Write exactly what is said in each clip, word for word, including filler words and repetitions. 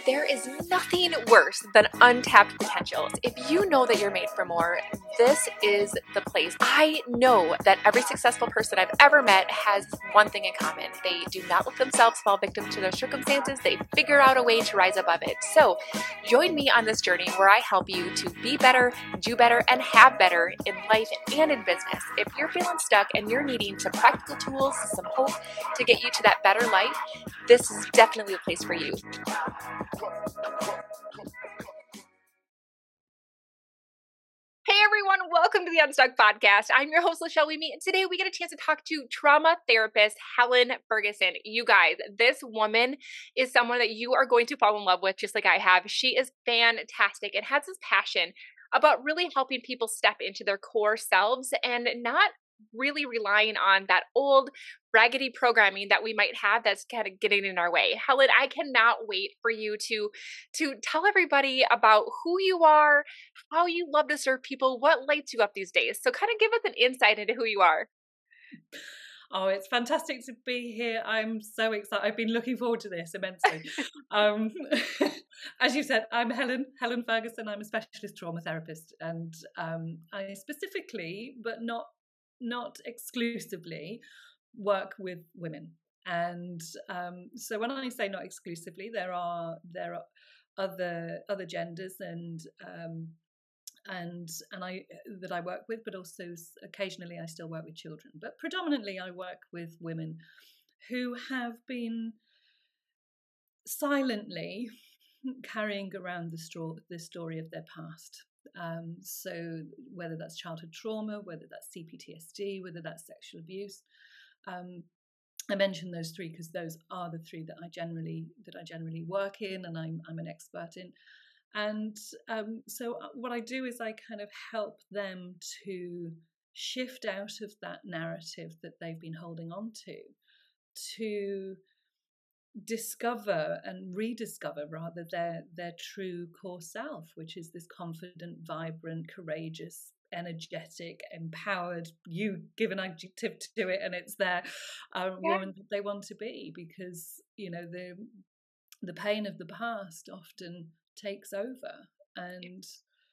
There is nothing worse than untapped potentials. If you know that you're made for more, this is the place. I know that every successful person I've ever met has one thing in common. They do not let themselves fall victim to their circumstances. They figure out a way to rise above it. So join me on this journey where I help you to be better, do better, and have better in life and in business. If you're feeling stuck and you're needing some practical tools, some hope to get you to that better life, this is definitely a place for you. Hey everyone, welcome to the Unstuck Podcast. I'm your host, Lachelle Weemy, and today we get a chance to talk to trauma therapist Helen Ferguson. You guys, this woman is someone that you are going to fall in love with just like I have. She is fantastic and has this passion about really helping people step into their core selves and not really relying on that old raggedy programming that we might have that's kind of getting in our way. Helen, I cannot wait for you to to tell everybody about who you are, how you love to serve people, what lights you up these days. So kind of give us an insight into who you are. Oh, it's fantastic to be here. I'm so excited. I've been looking forward to this immensely. um, as you said, I'm Helen, Helen Ferguson. I'm a specialist trauma therapist, and um, I specifically, but not not exclusively, work with women. And um, so when I say not exclusively, there are there are other other genders and um, and and I that I work with, but also occasionally I still work with children. But predominantly I work with women who have been silently carrying around the straw, the story of their past. Um, so whether that's childhood trauma, whether that's C P T S D, whether that's sexual abuse. Um, I mention those three because those are the three that I generally that I generally work in, and I'm I'm an expert in. And um, so what I do is I kind of help them to shift out of that narrative that they've been holding on to, to discover and rediscover rather their their true core self, which is this confident, vibrant, courageous, energetic, empowered, you give an adjective to it and it's their uh, Yeah. woman that they want to be. Because you know the the pain of the past often takes over, and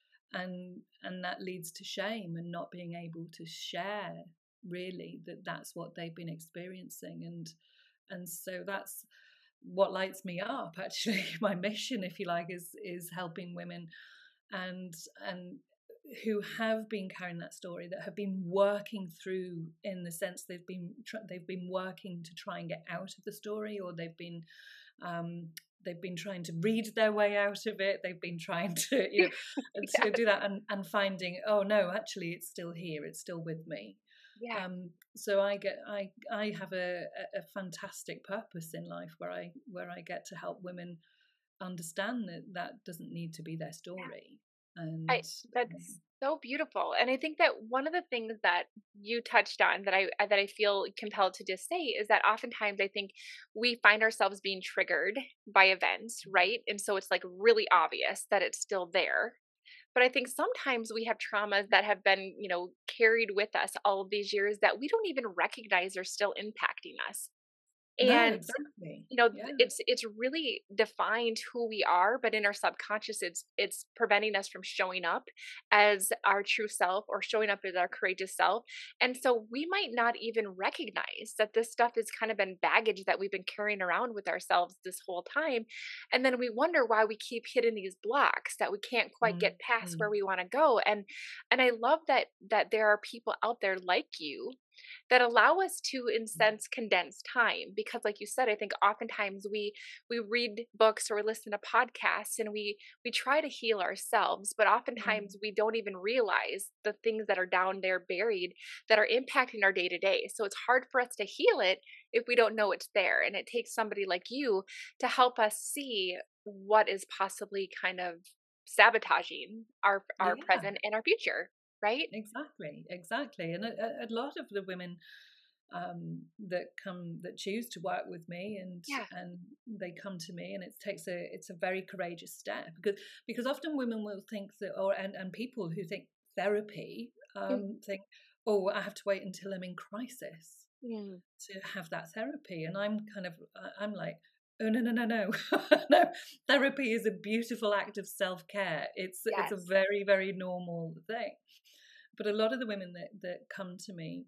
and and that leads to shame and not being able to share really that that's what they've been experiencing. And and so that's what lights me up, actually. My mission, if you like, is is helping women and and who have been carrying that story, that have been working through, in the sense they've been they've been working to try and get out of the story, or they've been um, they've been trying to read their way out of it. They've been trying to you know yeah. to do that and, and finding, oh no, actually it's still here, it's still with me. Yeah. Um, so I get I I have a, a fantastic purpose in life where I where I get to help women understand that that doesn't need to be their story. And I, that's so beautiful. And I think that one of the things that you touched on that I that I feel compelled to just say is that oftentimes I think we find ourselves being triggered by events, right? And so it's like really obvious that it's still there. But I think sometimes we have traumas that have been, you know, carried with us all of these years that we don't even recognize are still impacting us. no, And exactly. you know, Yeah. it's it's really defined who we are, but in our subconscious it's it's preventing us from showing up as our true self or showing up as our courageous self. And so we might not even recognize that this stuff has kind of been baggage that we've been carrying around with ourselves this whole time. And then we wonder why we keep hitting these blocks that we can't quite get past Mm-hmm. where we want to go. And and I love that that there are people out there like you that allow us to, in sense, condense time. Because like you said, I think oftentimes we we read books or we listen to podcasts and we we try to heal ourselves, but oftentimes we don't even realize the things that are down there buried that are impacting our day to day. So it's hard for us to heal it if we don't know it's there. And it takes somebody like you to help us see what is possibly kind of sabotaging our our Yeah. present and our future, right? Exactly, exactly. And a, a a lot of the women um, that come that choose to work with me, and Yeah. and they come to me, and it takes a it's a very courageous step, because because often women will think that, or and, and people who think therapy um, think, oh, I have to wait until I'm in crisis Mm. to have that therapy. And I'm kind of I'm like, oh no no no no no, therapy is a beautiful act of self-care. It's it's a Yes. very very normal thing. But a lot of the women that that come to me,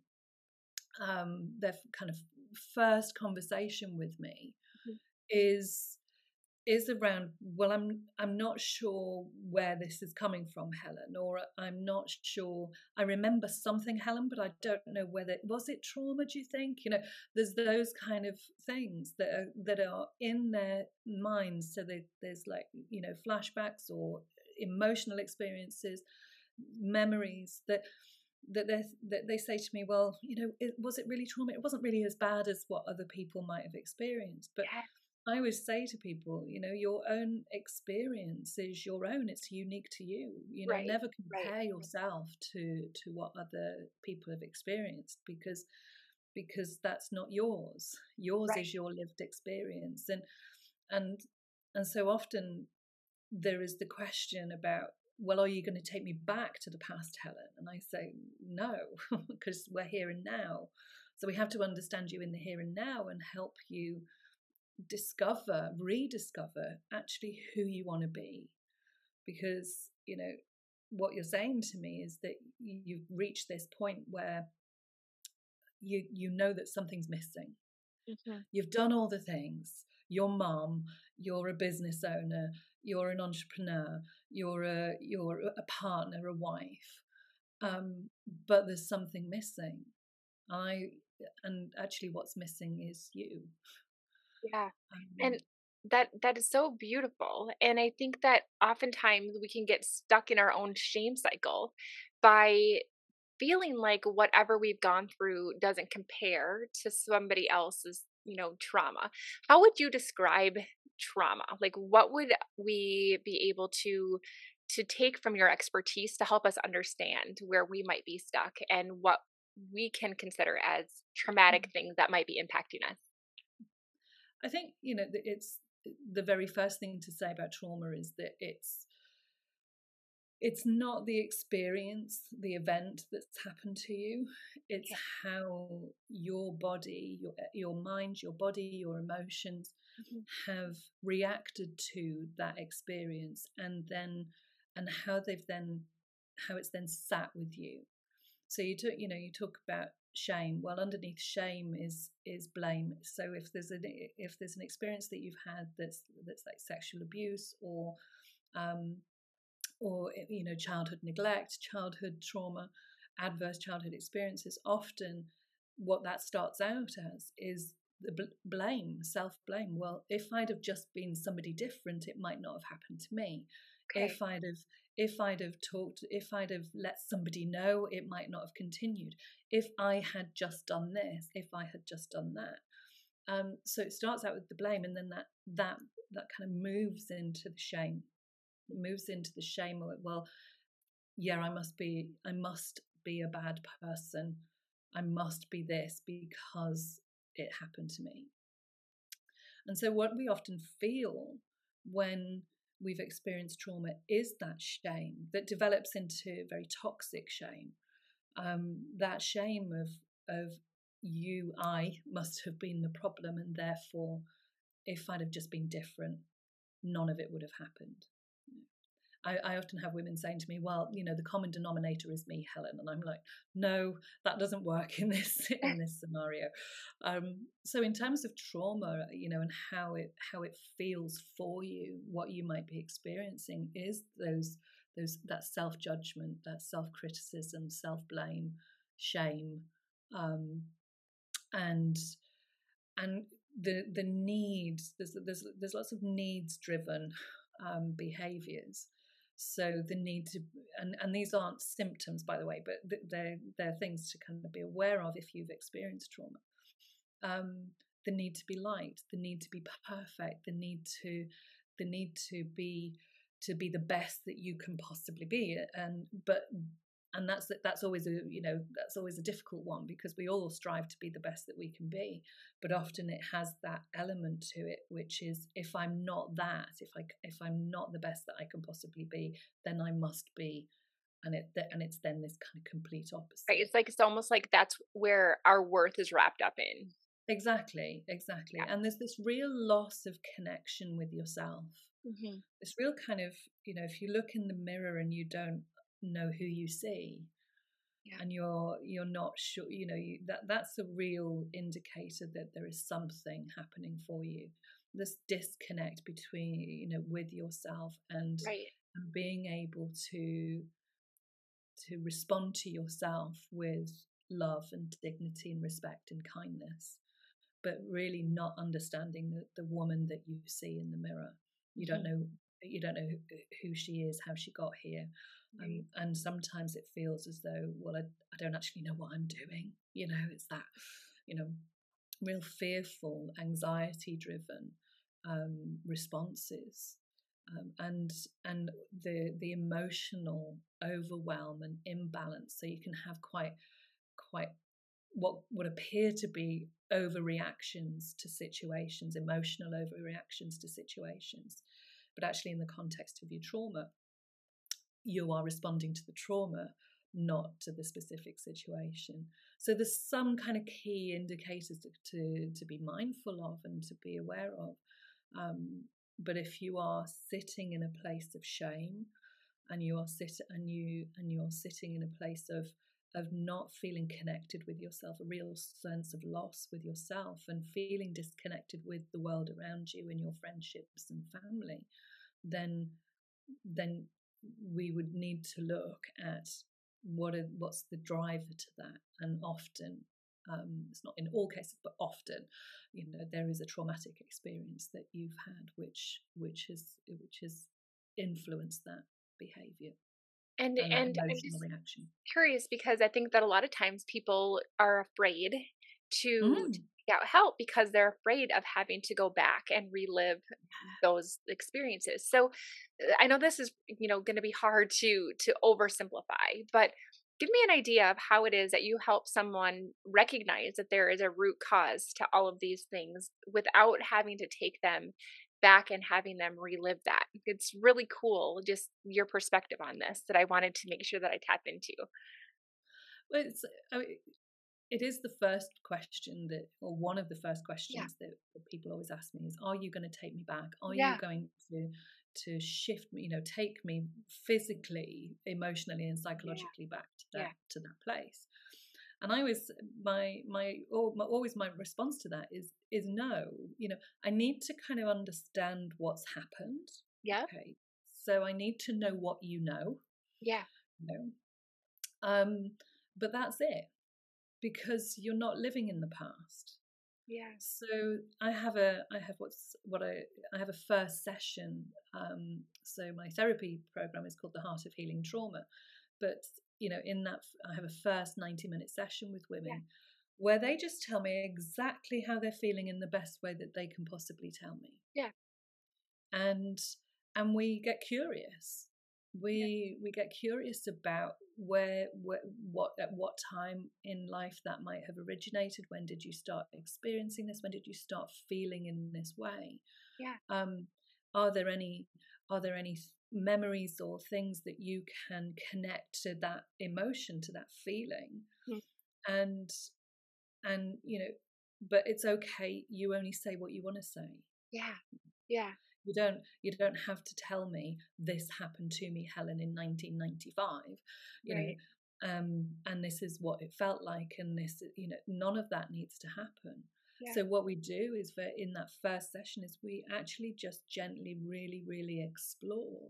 um their kind of first conversation with me Mhm. is is around, well, i'm i'm not sure where this is coming from, Helen, or I'm not sure, I remember something, Helen, but I don't know whether, was it trauma, do you think? You know, there's those kind of things that are that are in their minds. So they, there's like, you know, flashbacks or emotional experiences, memories that that they that they say to me, well, you know, it, was it really trauma? It wasn't really as bad as what other people might have experienced. But Yes. I always say to people, you know, your own experience is your own. It's unique to you. You know, Right. never Right. compare yourself to to what other people have experienced, because because that's not yours. Yours Right. is your lived experience. And and and so often there is the question about, well, are you going to take me back to the past, Helen? And I say, no, because we're here and now. So we have to understand you in the here and now and help you discover, rediscover actually who you want to be. Because, you know, what you're saying to me is that you've reached this point where you you know that something's missing. Mm-hmm. You've done all the things. You're mom, you're a business owner, you're an entrepreneur, you're a you're a partner, a wife. Um, but there's something missing. I and actually what's missing is you. Yeah. Um, And that that is so beautiful. And I think that oftentimes we can get stuck in our own shame cycle by feeling like whatever we've gone through doesn't compare to somebody else's, you know, trauma. How would you describe trauma? Like what would we be able to to take from your expertise to help us understand where we might be stuck and what we can consider as traumatic things that might be impacting us? I think, you know, it's the very first thing to say about trauma is that it's it's not the experience, the event that's happened to you. It's Okay. how your body, your your mind, your body, your emotions Mhm. have reacted to that experience, and then and how they've then how it's then sat with you. So you took, you know, you talk about shame. Well, underneath shame is is blame. So if there's an if there's an experience that you've had that's that's like sexual abuse, or um, or you know, childhood neglect, childhood trauma, adverse childhood experiences, often what that starts out as is the bl- blame, self-blame. Well, if I'd have just been somebody different, it might not have happened to me. Okay. If I'd have if I'd have talked, if I'd have let somebody know, it might not have continued. If I had just done this, if I had just done that. Um, so it starts out with the blame, and then that that that kind of moves into the shame. It moves into the shame of it. Well, yeah, I must be I must be a bad person. I must be this because it happened to me. And so what we often feel when we've experienced trauma is that shame that develops into very toxic shame. Um, that shame of of you, I must have been the problem, and therefore, if I'd have just been different, none of it would have happened. I, I often have women saying to me, well, you know, the common denominator is me, Helen. And I'm like, no, that doesn't work in this in this scenario. Um, so in terms of trauma, you know, and how it how it feels for you, what you might be experiencing is those those that self-judgment, that self-criticism, self-blame, shame, um, and and the the needs, there's there's there's lots of needs driven um, behaviors. So the need to, and and these aren't symptoms, by the way, but they're they're things to kind of be aware of if you've experienced trauma. Um, the need to be liked, the need to be perfect, the need to the need to be to be the best that you can possibly be. And but and that's that's always a, you know, that's always a difficult one, because we all strive to be the best that we can be, but often it has that element to it, which is, if I'm not that, if I if I'm not the best that I can possibly be, then I must be. And it and it's then this kind of complete Right. opposite. It's like it's almost like that's where our worth is wrapped up in. Exactly, exactly. Yeah. And there's this real loss of connection with yourself. Mm-hmm. This real kind of, you know, if you look in the mirror and you don't know who you see, Yeah. and you're you're not sure, you know, you, that that's a real indicator that there is something happening for you. This disconnect between, you know, with yourself and, Right. and being able to to respond to yourself with love and dignity and respect and kindness, but really not understanding the, the woman that you see in the mirror. You Mm-hmm. don't know you don't know who, who she is, how she got here. Um, and sometimes it feels as though, well, I, I don't actually know what I'm doing. You know, it's that, you know, real fearful, anxiety driven um, responses. Um, and and the the emotional overwhelm and imbalance. So you can have quite quite what would appear to be overreactions to situations, emotional overreactions to situations, but actually in the context of your trauma, you are responding to the trauma, not to the specific situation. So there's some kind of key indicators to to, to be mindful of and to be aware of. Um, but if you are sitting in a place of shame, and you are sit and you and you're sitting in a place of of not feeling connected with yourself, a real sense of loss with yourself, and feeling disconnected with the world around you and your friendships and family, then then we would need to look at what are, what's the driver to that. And often, um, it's not in all cases, but often, you know, there is a traumatic experience that you've had, which which has which has influenced that behavior And and that and I'm emotional just reaction. curious because I think that a lot of times people are afraid to, to Mm. seek out help because they're afraid of having to go back and relive those experiences. So uh, I know this is, you know, going to be hard to to oversimplify, but give me an idea of how it is that you help someone recognize that there is a root cause to all of these things without having to take them back and having them relive that. It's really cool, just your perspective on this that I wanted to make sure that I tap into. Well, it's, I mean, it is the first question that, or one of the first Yeah. questions that, that people always ask me is, are you going to take me back? Are you Yeah. going to to shift me, you know, take me physically, emotionally, and Yeah. psychologically back to that Yeah. to that place? And I was my my, oh, my always my response to that is is no. You know, I need to kind of understand what's happened. Yeah. Okay, so I need to know what you know. Yeah. You know, um, but that's it, because you're not living in the past. Yeah. So I have a I have what's what I I have a first session. Um, so my therapy program is called the Heart of Healing Trauma, but you know, in that I have a first ninety minute session with Yeah. women where they just tell me exactly how they're feeling in the best way that they can possibly tell me. Yeah. And and we get curious. Yeah. We we get curious about where, where what at what time in life that might have originated. When did you start experiencing this? When did you start feeling in this way? Yeah. Um, are there any are there any memories or things that you can connect to that emotion, to that feeling? Mm. And and you know, but it's okay. You only say what you want to say. Yeah. Yeah. You don't you don't have to tell me this happened to me, Helen, in nineteen ninety-five, you know, Right. um, and this is what it felt like, and this, you know, none of that needs to happen. Yeah. So what we do is that in that first session is we actually just gently, really, really explore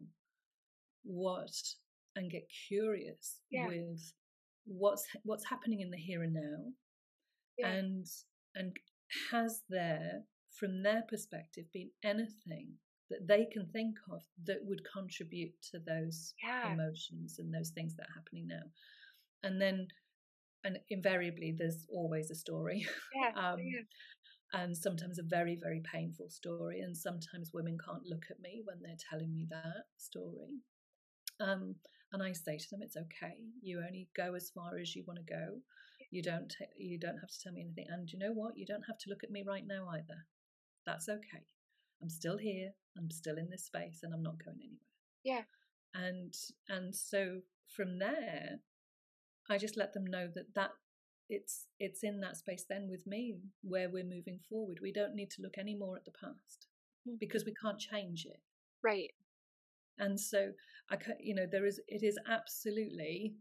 what and get curious Yeah. with what's what's happening in the here and now, Yeah. and and has there, from their perspective, been anything that they can think of that would contribute to those Yeah. emotions and those things that are happening now? And then, and invariably there's always a story. Yeah. um, Yeah. and sometimes a very, very painful story, and sometimes women can't look at me when they're telling me that story. Um, and I say to them, it's okay. You only go as far as you want to go. You don't t- you don't have to tell me anything. And you know what? You don't have to look at me right now either. That's okay. I'm still here. I'm still in this space, and I'm not going anywhere. Yeah. And and so from there, I just let them know that that it's it's in that space then with me where we're moving forward. We don't need to look any more at the past because we can't change it. Right. And so I, you know, there is, it is absolutely,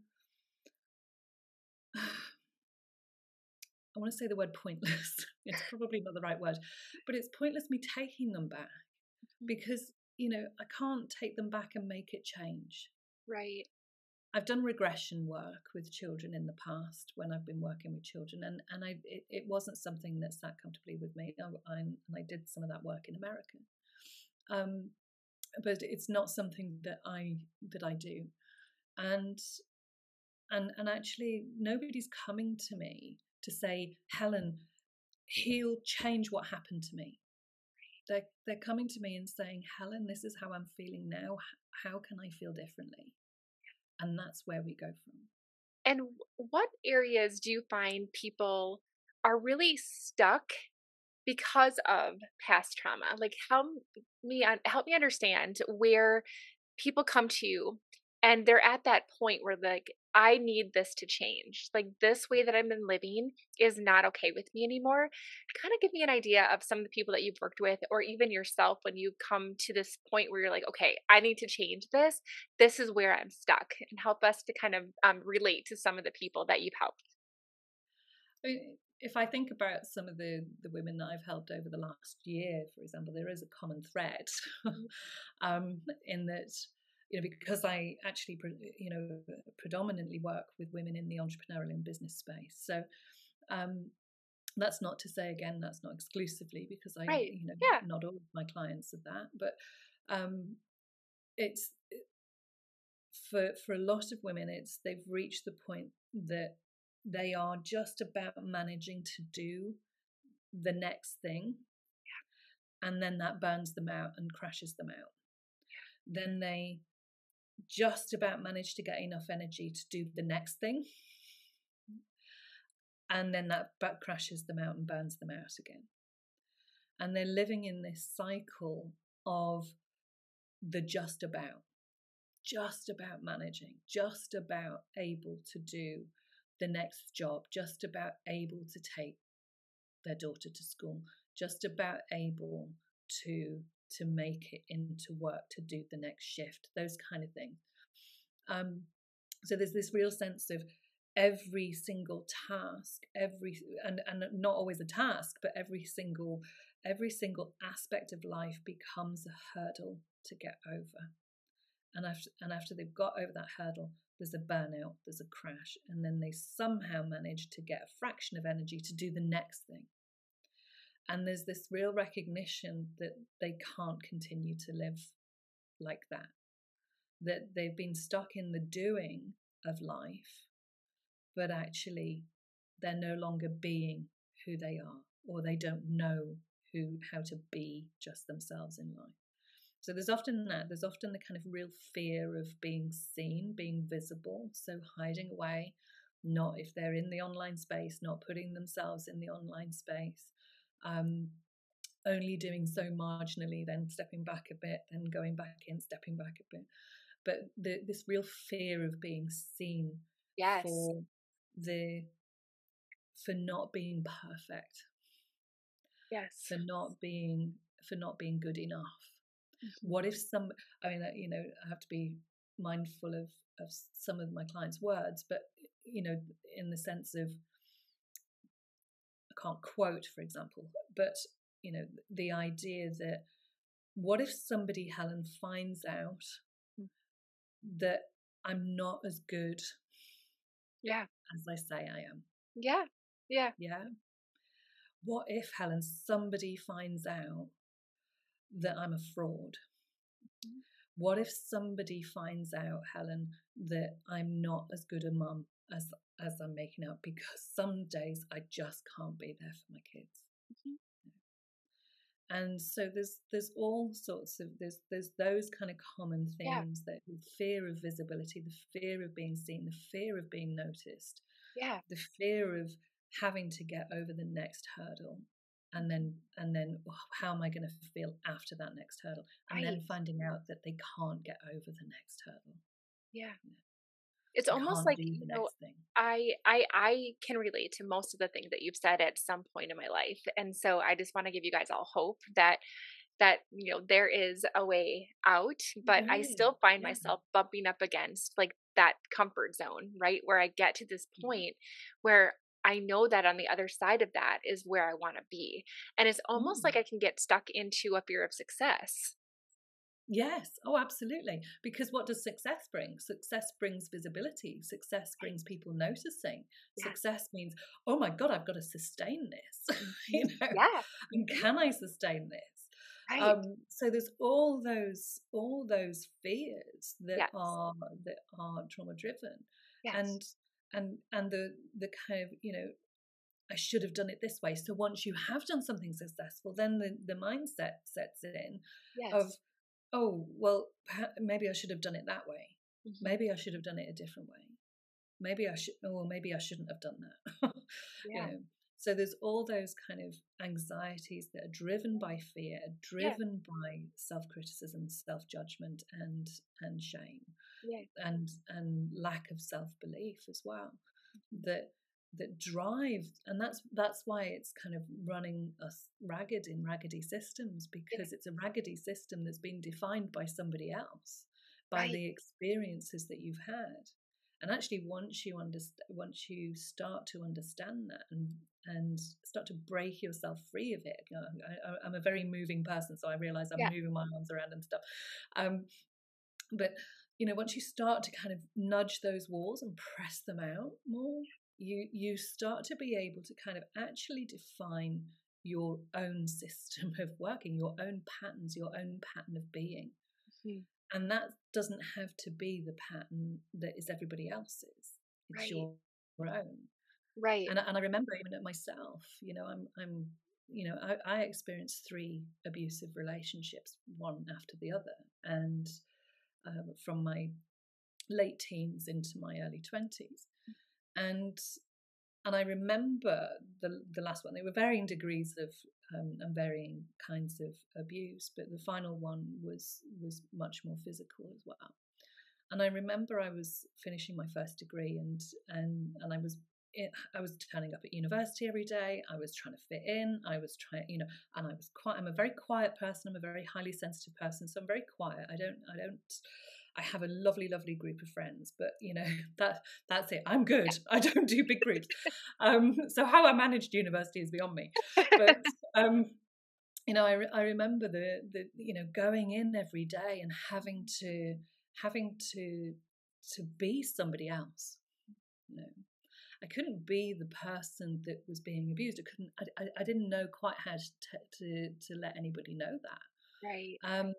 I want to say the word pointless. It's probably not the right word, but it's pointless me taking them back because, you know, I can't take them back and make it change. Right. I've done regression work with children in the past when I've been working with children, and and I it, it wasn't something that sat comfortably with me. I, I'm, and I did some of that work in America, um, but it's not something that I that I do, and and and actually nobody's coming to me to say, Helen, he'll change what happened to me. They're they're coming to me and saying, Helen, this is how I'm feeling now. How can I feel differently? And that's where we go from. And what areas do you find people are really stuck because of past trauma? Like, help me help me understand where people come to you and they're at that point where, like, I need this to change. Like, this way that I've been living is not okay with me anymore. Kind of give me an idea of some of the people that you've worked with, or even yourself, when you come to this point where you're like, okay, I need to change this. This is where I'm stuck, and help us to kind of um, relate to some of the people that you've helped. I mean, if I think about some of the, the women that I've helped over the last year, for example, there is a common thread um, in that, you know, because I actually, you know, predominantly work with women in the entrepreneurial and business space. So um, that's not to say, again, that's not exclusively, because I, Right. you know, Yeah. not all of my clients are that, but um, it's for for a lot of women, it's they've reached the point that they are just about managing to do the next thing, and then that burns them out and crashes them out. Then they just about manage to get enough energy to do the next thing, and then that back crashes them out and burns them out again. And they're living in this cycle of the just about, just about managing, just about able to do the next job, just about able to take their daughter to school, just about able to to make it into work, to do the next shift, those kind of things. Um, so there's this real sense of every single task, every and, and not always a task, but every single every single aspect of life becomes a hurdle to get over. And after and after they've got over that hurdle, there's a burnout, there's a crash, and then they somehow manage to get a fraction of energy to do the next thing. And there's this real recognition that they can't continue to live like that, that they've been stuck in the doing of life, but actually they're no longer being who they are, or they don't know who how to be just themselves in life. So there's often that, there's often the kind of real fear of being seen, being visible, so hiding away, not if they're in the online space, not putting themselves in the online space, um, only doing so marginally, then stepping back a bit, then going back in, stepping back a bit. But the, this real fear of being seen Yes. for the for not being perfect, yes, for not being for not being good enough. Mm-hmm. What if some? I mean, you know, I have to be mindful of of some of my clients' words, but you know, in the sense of, I can't quote, for example, but you know, the idea that what if somebody, Helen, finds out that I'm not as good, yeah, as I say I am. Yeah. Yeah. Yeah. What if, Helen, somebody finds out that I'm a fraud? Mm-hmm. What if somebody finds out, Helen, that I'm not as good a mum as as I'm making out, because some days I just can't be there for my kids. Mm-hmm. And so there's there's all sorts of there's there's those kind of common themes, yeah. That the fear of visibility, the fear of being seen, the fear of being noticed, yeah, the fear of having to get over the next hurdle, and then and then oh, how am I going to feel after that next hurdle, and right. Then finding out that they can't get over the next hurdle. Yeah. It's I almost can't like, do you the know, next thing. I I I can relate to most of the things that you've said at some point in my life. And so I just want to give you guys all hope that that you know there is a way out, but There I is. still find Yeah. myself bumping up against like that comfort zone, right? Where I get to this Yeah. point where I know that on the other side of that is where I want to be. And it's almost like Mm. I can get stuck into a fear of success. Yes. Oh, absolutely. Because what does success bring? Success brings visibility. Success Right. brings people noticing. Yes. Success means, oh my God, I've got to sustain this. Hmm. you know, Yeah. and Hmm. can I sustain this? Right. Um, so there's all those all those fears that Yes. are that are trauma driven, Yes. and and and the the kind of you know I should have done it this way. So once you have done something successful, then the, the mindset sets in of, Yes. oh, well, maybe I should have done it that way. Hmm. Maybe I should have done it a different way. Maybe I should, or maybe I shouldn't have done that. you Yeah. know, so there's all those kind of anxieties that are driven by fear, Yeah. driven by self-criticism, self-judgment, and and shame, Yeah. and and lack of self-belief as well. Mhm. That that drive, and that's that's why it's kind of running us ragged in raggedy systems, Yeah. because it's a raggedy system that's been defined by somebody else, by Right. the experiences that you've had. And actually, once you understand, once you start to understand that, and and start to break yourself free of it, you know, I, I'm a very moving person, so I realize I'm Yeah. moving my arms around and stuff. Um, but you know, once you start to kind of nudge those walls and press them out more, you you start to be able to kind of actually define your own system of working, your own patterns, your own pattern of being. Mhm. And that doesn't have to be the pattern that is everybody else's. It's Right. your own. Right. And I- and I remember even at myself, you know, I'm I'm you know, I, I experienced three abusive relationships, one after the other, and uh, from my late teens into my early twenties, and and I remember the the last one. They were varying degrees of um, and varying kinds of abuse, but the final one was was much more physical as well. And I remember I was finishing my first degree, and and and I was it, I was turning up at university every day. I was trying to fit in. I was trying, you know, and I was quite. I'm a very quiet person. I'm a very highly sensitive person, so I'm very quiet. I don't. I don't. I have a lovely, lovely group of friends, but you know that that's it. I'm good. I don't do big groups. Um, so how I managed university is beyond me. But um, you know, I, re- I remember the the you know going in every day and having to having to to be somebody else. You know, I couldn't be the person that was being abused. I couldn't. I, I, I didn't know quite how to, to to let anybody know that. Right. Um,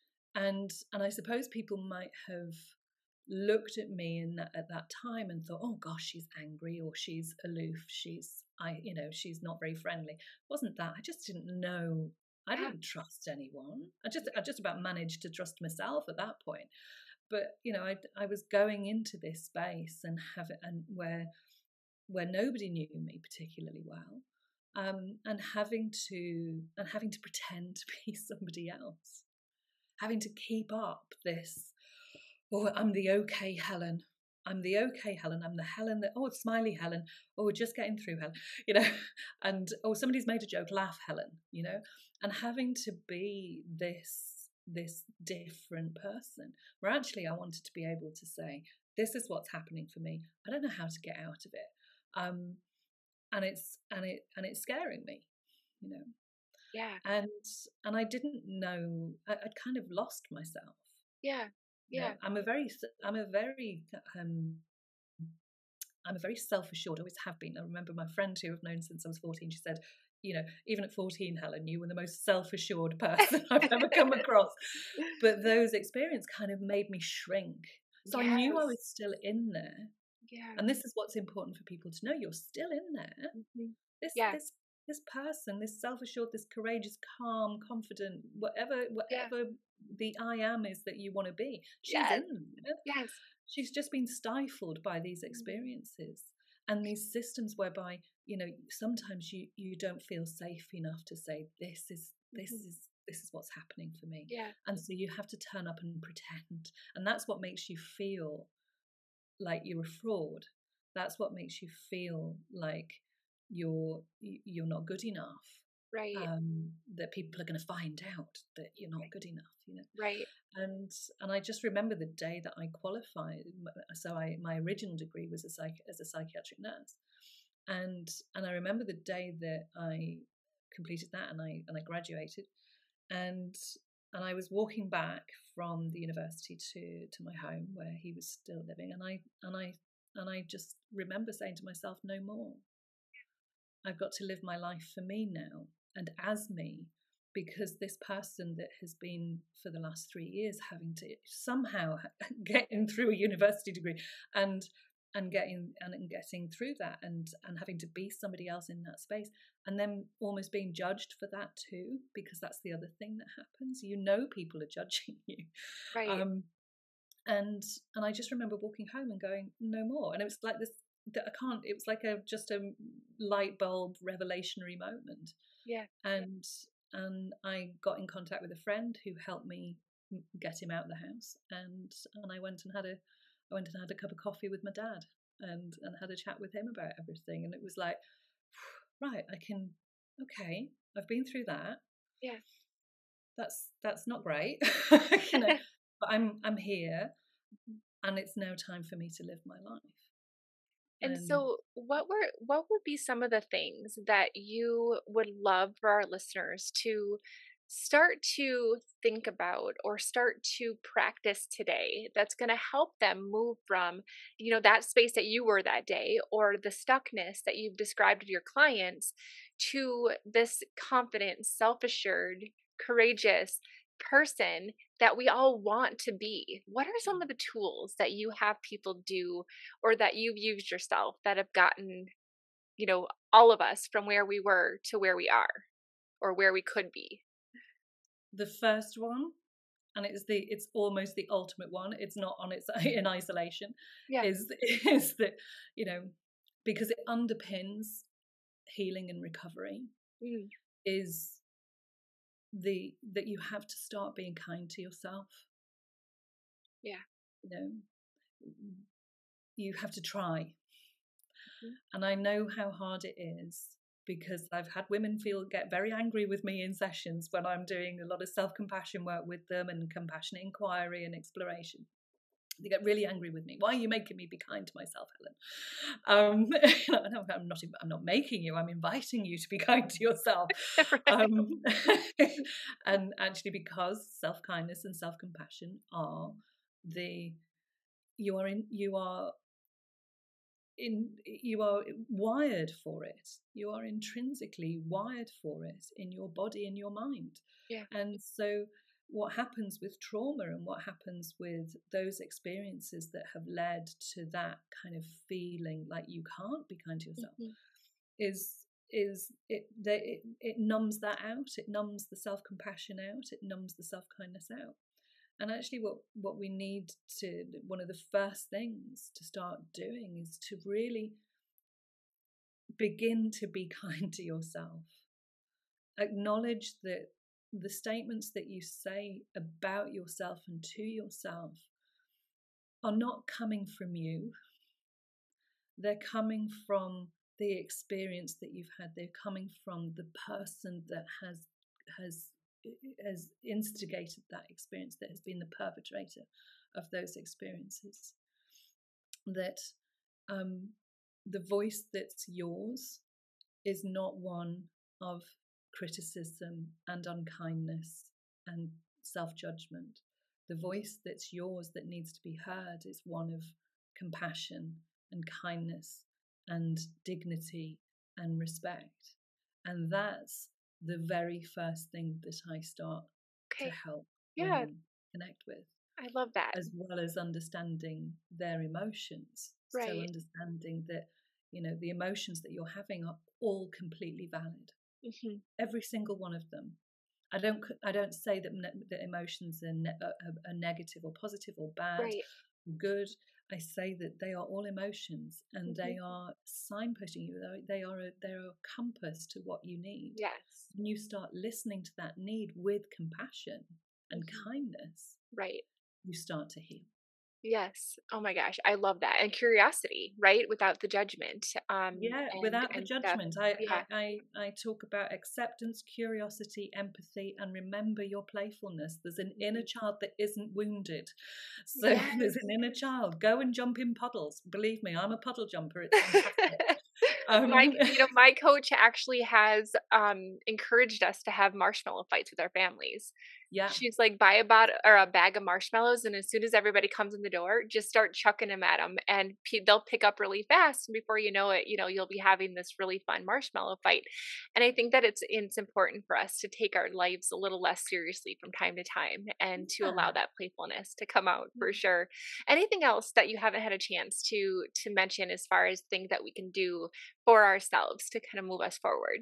and and I suppose people might have looked at me in that, at that time and thought, oh gosh, she's angry, or she's aloof, she's I you know she's not very friendly. It wasn't that. I just didn't know. I Yeah. didn't trust anyone. I just I just about managed to trust myself at that point. But you know, I I was going into this space and have it, and where where nobody knew me particularly well, um, and having to and having to pretend to be somebody else, having to keep up this, oh, I'm the okay Helen. I'm the okay Helen. I'm the Helen that, oh, smiley Helen. Oh, we're just getting through Helen, you know, and, oh, somebody's made a joke, laugh Helen, you know, and having to be this, this different person, where actually I wanted to be able to say, this is what's happening for me. I don't know how to get out of it. Um, and it's, and it, and it's scaring me, you know, Yeah. and, and I didn't know, I, I'd kind of lost myself. Yeah. You know, Yeah. I'm a very, I'm a very, um, I'm a very self-assured. I always have been. I remember my friend who I've known since I was fourteen. She said, you know, even at fourteen, Helen, you were the most self-assured person I've ever come across. But those experiences kind of made me shrink. So I knew I Yes. was still in there. Yeah. And this is what's important for people to know. You're still in there. Mhm. This, Yeah. this, this person, this self-assured, this courageous, calm, confident, whatever, Yeah. whatever the I am is that you want to be, she's Yes. in there. Yes. She's just been stifled by these Mhm. experiences and these systems whereby, you know, sometimes you you don't feel safe enough to say, this is this Mhm. is this is what's happening for me. Yeah. And so you have to turn up and pretend, and that's what makes you feel like you're a fraud. That's what makes you feel like you're you're not good enough. Right. Um, that people are going to find out that you're not good enough, you know. Right. And and I just remember the day that I qualified. So I my original degree was a psych as a psychiatric nurse, and and I remember the day that I completed that and I and I graduated, and and I was walking back from the university to to my home where he was still living, and I and I and I just remember saying to myself, no more. I've got to live my life for me now and as me, because this person that has been for the last three years having to somehow getting through a university degree and and getting and getting through that and and having to be somebody else in that space, and then almost being judged for that too, because that's the other thing that happens. You know, people are judging you. Right. Um, and and I just remember walking home and going, no more. And it was like this that I can't. It was like a just a light bulb revelationary moment. Yeah. And and I got in contact with a friend who helped me get him out of the house, and and I went and had a I went and had a cup of coffee with my dad and and had a chat with him about everything. And it was like, right, I can, okay, I've been through that. Yeah. That's that's not great, you know, but I'm I'm here, and it's now time for me to live my life. And And so what were what would be some of the things that you would love for our listeners to start to think about or start to practice today that's going to help them move from, you know, that space that you were that day or the stuckness that you've described with your clients to this confident, self-assured, courageous person that we all want to be? What are some of the tools that you have people do or that you've used yourself that have gotten, you know, all of us from where we were to where we are or where we could be? the first one, and it's the it's almost the ultimate one, it's not on its in isolation, Yeah. is is that, you know, because it underpins healing and recovery, Mm. is the that you have to start being kind to yourself. Yeah. You know, you have to try. Mhm. And I know how hard it is, because I've had women feel get very angry with me in sessions when I'm doing a lot of self-compassion work with them and compassionate inquiry and exploration. They get really angry with me. Why are you making me be kind to myself, Helen? Um, no, I'm not. I'm not making you. I'm inviting you to be kind to yourself. Right. Um, and actually, because self-kindness and self-compassion are the you are in you are in you are wired for it. You are intrinsically wired for it in your body and your mind. Yeah. And so what happens with trauma and what happens with those experiences that have led to that kind of feeling like you can't be kind to yourself Mhm. is is it, they, it it numbs that out. It numbs the self-compassion out. It numbs the self-kindness out. And actually what what we need to, one of the first things to start doing is to really begin to be kind to yourself. Acknowledge that the statements that you say about yourself and to yourself are not coming from you. They're coming from the experience that you've had. They're coming from the person that has has has instigated that experience, that has been the perpetrator of those experiences. That um, the voice that's yours is not one of criticism and unkindness and self-judgment. The voice that's yours that needs to be heard is one of compassion and kindness and dignity and respect. And that's the very first thing that I start to Okay. help Yeah. women connect with, I love that. as well as understanding their emotions. So Right. understanding that, you know, the emotions that you're having are all completely valid. Hmm. Every single one of them. I don't I don't say that ne- that emotions are, ne- are, are negative or positive or bad, Right. or good. I say that they are all emotions, and Hmm. they are signposting you. They are a, they're a compass to what you need. Yes. When you start listening to that need with compassion and Hmm. kindness, Right. you start to heal. Yes. Oh my gosh. I love that. And curiosity, right? Without the judgment. Um, Yeah, and, without the and stuff. judgment. I, I, Yeah. I, I talk about acceptance, curiosity, empathy, and remember your playfulness. There's an inner Mhm. child that isn't wounded. So there's Yes. an inner child. Go and jump in puddles. Believe me, I'm a puddle jumper. It's fantastic. My, Um, you know, my coach actually has um encouraged us to have marshmallow fights with our families. yeah. She's like, buy a bot or a bag of marshmallows, and as soon as everybody comes in the door, just start chucking them at them, and pe- they'll pick up really fast. And before you know it, you know, you'll be having this really fun marshmallow fight. And I think that it's it's important for us to take our lives a little less seriously from time to time, and to allow Yeah. that playfulness to come out for sure. Anything else that you haven't had a chance to to mention as far as things that we can do for ourselves to kind of move us forward?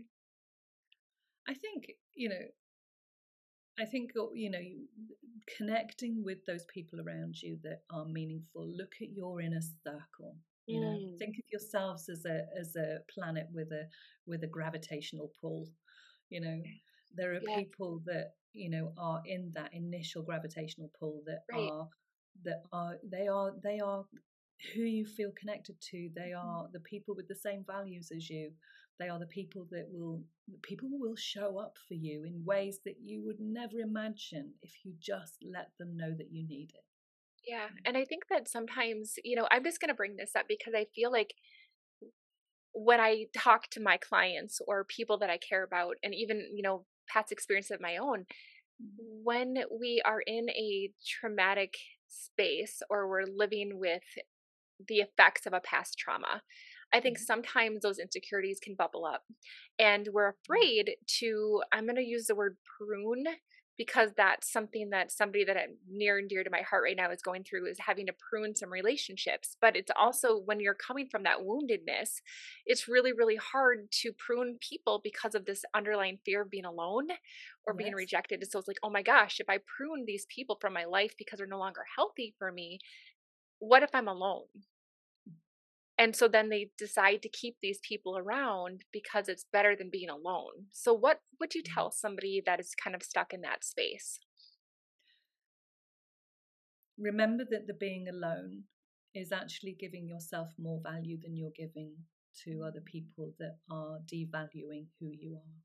I think, you know, I think, uh, you know, you, connecting with those people around you that are meaningful. Look at your inner circle. You know, Mm, think of yourselves as a as a planet with a with a gravitational pull. You know, there are yes, people that you know are in that initial gravitational pull that right. are that are they are they are who you feel connected to. They Mhm. are the people with the same values as you. They are the people that will people will show up for you in ways that you would never imagine if you just let them know that you need it. Yeah. And I think that sometimes, you know, I'm just going to bring this up because I feel like when I talk to my clients or people that I care about, and even, you know, past experience of my own, when we are in a traumatic space or we're living with the effects of a past trauma, I think Mhm. sometimes those insecurities can bubble up and we're afraid to, I'm going to use the word prune because that's something that somebody that I'm near and dear to my heart right now is going through, is having to prune some relationships. But it's also when you're coming from that woundedness, it's really, really hard to prune people because of this underlying fear of being alone or being Yes. rejected. So it's like, oh my gosh, if I prune these people from my life because they're no longer healthy for me, what if I'm alone? And so then they decide to keep these people around because it's better than being alone. So what would you Mm. tell somebody that is kind of stuck in that space? Remember that the being alone is actually giving yourself more value than you're giving to other people that are devaluing who you are.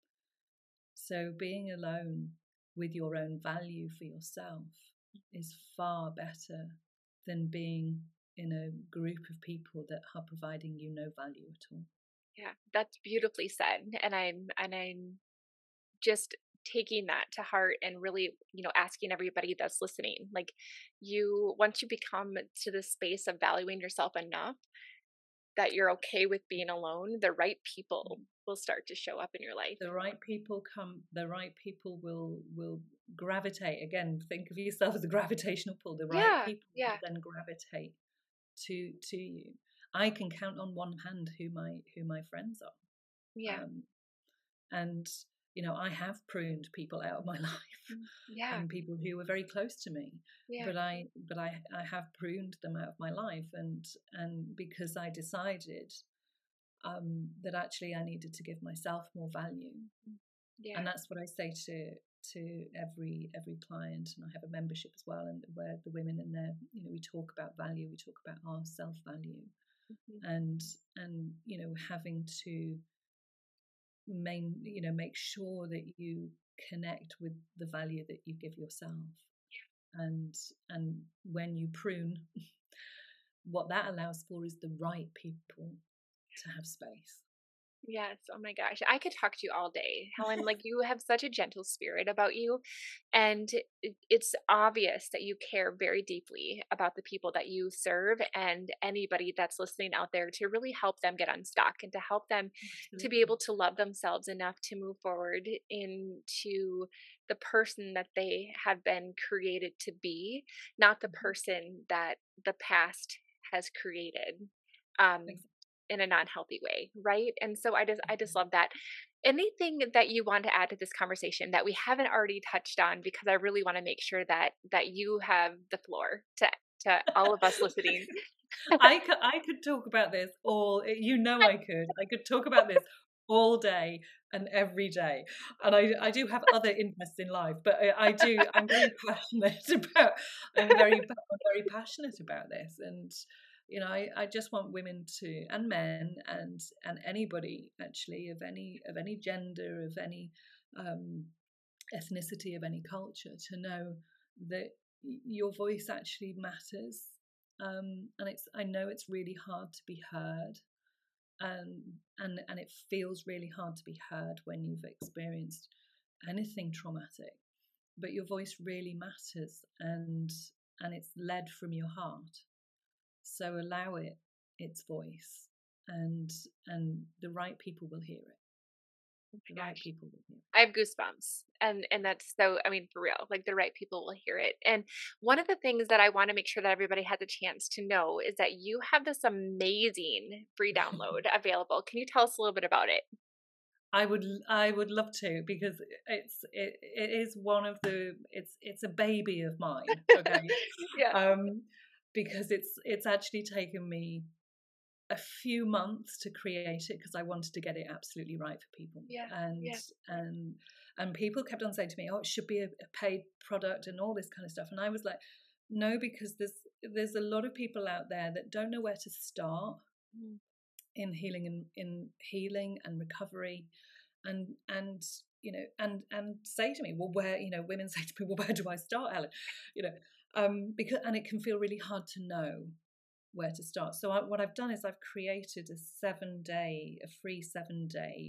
So being alone with your own value for yourself is far better than being in a group of people that are providing you no value at all. Yeah, that's beautifully said. And I'm and I'm just taking that to heart and really, you know, asking everybody that's listening, like, you, once you become to the space of valuing yourself enough that you're okay with being alone, the right people will start to show up in your life. The right people come the right people will will gravitate. Again, think of yourself as a gravitational pull. The right Yeah, people yeah, will then gravitate to to you. I can count on one hand who my who my friends are. yeah, Um, and you know, I have pruned people out of my life, mm, yeah, and people who were very close to me, yeah, but i but i i have pruned them out of my life, and and because I decided um that actually I needed to give myself more value. mm, yeah. And that's what I say to to every every client. And I have a membership as well, and where the women in there, you know, we talk about value, we talk about our self value, Mhm. and and you know, having to main you know make sure that you connect with the value that you give yourself. And and when you prune, what that allows for is the right people to have space. Yes. Oh my gosh. I could talk to you all day, Helen. Like, you have such a gentle spirit about you. And it, it's obvious that you care very deeply about the people that you serve and anybody that's listening out there, to really help them get unstuck and to help them to be Absolutely. able to love themselves enough to move forward into the person that they have been created to be, not the Mhm. person that the past has created. Um, Exactly. in a non-healthy way, right? And so I just I just love that. Anything that you want to add to this conversation that we haven't already touched on, because I really want to make sure that that you have the floor to to all of us listening. I could I could talk about this all. You know, I could I could talk about this all day and every day. And I, I do have other interests in life, but I, I do, I'm very passionate about, I'm very, I'm very passionate about this. And, you know, I, I just want women to, and men and, and anybody actually of any, of any gender, of any um, ethnicity, of any culture, to know that your voice actually matters. Um, and it's, I know it's really hard to be heard. And and and it feels really hard to be heard when you've experienced anything traumatic, but your voice really matters, and and it's led from your heart, so allow it its voice, and and the right people will hear it. The Gosh. right people will hear it. I have goosebumps. And and that's so, I mean, for real, like the right people will hear it. And one of the things that I want to make sure that everybody has a chance to know is that you have this amazing free download available. Can you tell us a little bit about it? I would I would love to, because it's it, it is one of the it's it's a baby of mine, okay? Yeah. Um because it's it's actually taken me a few months to create it, because I wanted to get it absolutely right for people. Yeah. And Yeah. and and people kept on saying to me, "Oh, it should be a, a paid product," and all this kind of stuff. And I was like, "No," because there's there's a lot of people out there that don't know where to start Mm. in healing and in healing and recovery, and and you know, and and say to me, "Well, where?" You know, women say to me, "Well, where do I start, Helen?" You know, um, because and it can feel really hard to know where to start. So I, what I've done is I've created a seven day, a free seven day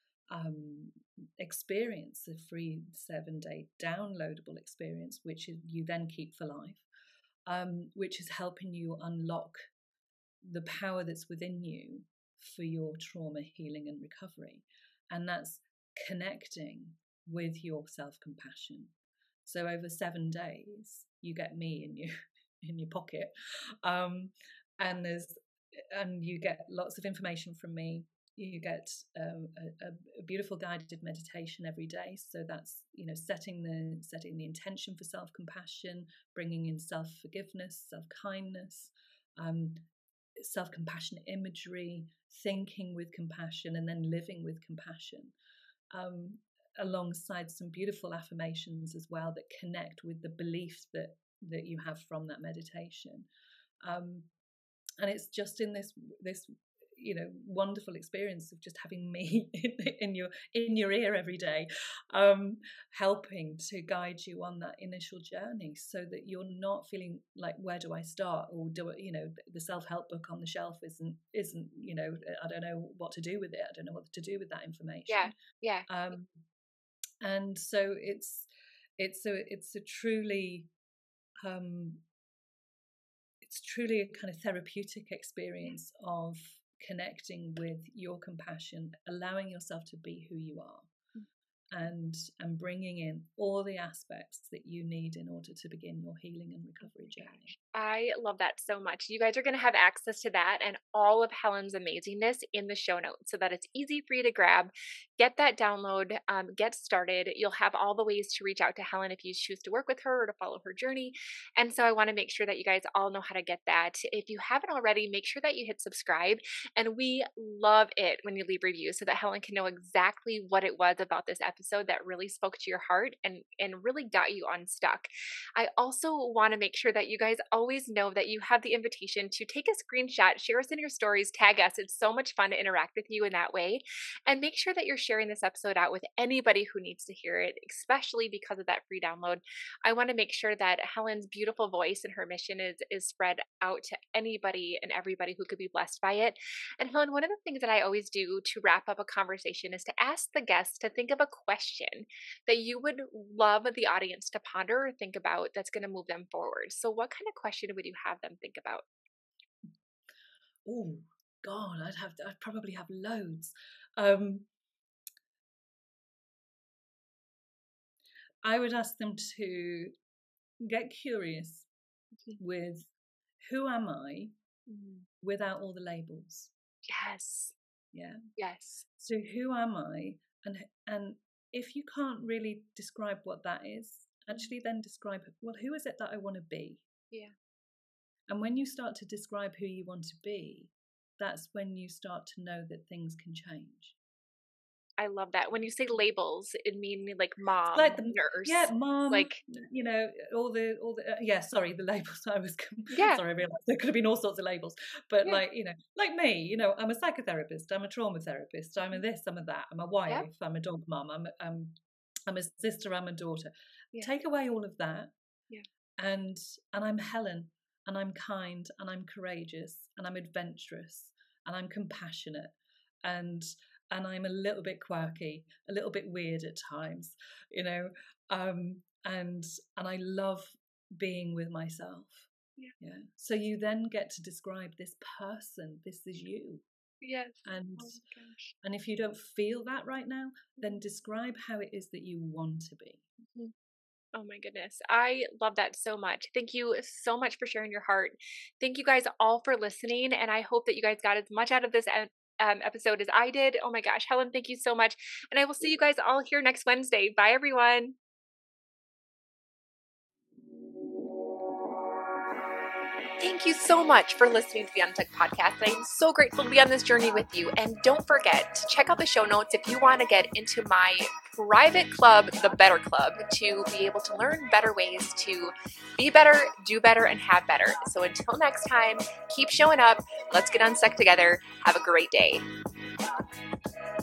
um, experience, a free seven day downloadable experience, which is, you then keep for life, um, which is helping you unlock the power that's within you for your trauma healing and recovery. And that's connecting with your self-compassion. So over seven days, you get me in your in your pocket, um, and there's and you get lots of information from me. You get um, a, a beautiful guided meditation every day. So that's, you know, setting the setting the intention for self-compassion, bringing in self-forgiveness, self-kindness, um, self-compassionate imagery, thinking with compassion, and then living with compassion. Um, alongside some beautiful affirmations as well that connect with the beliefs that that you have from that meditation, um, and it's just in this this you know wonderful experience of just having me in, in your in your ear every day, um, helping to guide you on that initial journey, so that you're not feeling like, where do I start, or do it, you know the self-help book on the shelf isn't isn't you know I don't know what to do with it. I don't know what to do with that information. Yeah. Yeah. Um, and so it's it's a it's a truly um, it's truly a kind of therapeutic experience of connecting with your compassion, allowing yourself to be who you are, and and bringing in all the aspects that you need in order to begin your healing and recovery journey. I love that so much. You guys are going to have access to that and all of Helen's amazingness in the show notes, so that it's easy for you to grab. Get that download, um, get started. You'll have all the ways to reach out to Helen if you choose to work with her or to follow her journey. And so I want to make sure that you guys all know how to get that. If you haven't already, make sure that you hit subscribe. And we love it when you leave reviews, so that Helen can know exactly what it was about this episode that really spoke to your heart and, and really got you unstuck. I also want to make sure that you guys always know that you have the invitation to take a screenshot, share us in your stories, tag us. It's so much fun to interact with you in that way. And make sure that you're sharing this episode out with anybody who needs to hear it, especially because of that free download. I want to make sure that Helen's beautiful voice and her mission is, is spread out to anybody and everybody who could be blessed by it. And Helen, one of the things that I always do to wrap up a conversation is to ask the guests to think of a question that you would love the audience to ponder or think about that's going to move them forward. So what kind of question would you have them think about? Oh God, I'd have I'd probably have loads. Um, I would ask them to get curious with, who am I Mm. without all the labels? Yes. Yeah. Yes. So who am I? And and if you can't really describe what that is, actually then describe, well, who is it that I want to be? Yeah. And when you start to describe who you want to be, that's when you start to know that things can change. I love that. When you say labels, it means like mom, like the, nurse, yeah, mom, like, you know, all the, all the, uh, yeah, sorry, the labels. I was, yeah, sorry, I realized there could have been all sorts of labels, but yeah, like, you know, like me, you know, I'm a psychotherapist, I'm a trauma therapist, I'm a this, I'm a that, I'm a wife, yeah, I'm a dog mum, I'm, a- I'm, I'm a sister, I'm a daughter. yeah, Take away all of that, yeah, and and I'm Helen, and I'm kind, and I'm courageous, and I'm adventurous, and I'm compassionate, and and I'm a little bit quirky, a little bit weird at times, you know, um, and and I love being with myself. yeah. Yeah. So you then get to describe this person. This is you. Yes. And Oh my gosh. and if you don't feel that right now, then describe how it is that you want to be. Mhm. Oh my goodness. I love that so much. Thank you so much for sharing your heart. Thank you guys all for listening. And I hope that you guys got as much out of this ep- um, episode as I did. Oh my gosh. Helen, thank you so much. And I will see you guys all here next Wednesday. Bye, everyone. Thank you so much for listening to the Untucked podcast. I'm so grateful to be on this journey with you. And don't forget to check out the show notes if you want to get into my private club, the Better Club, to be able to learn better ways to be better, do better, and have better. So until next time, keep showing up. Let's get unstuck together. Have a great day.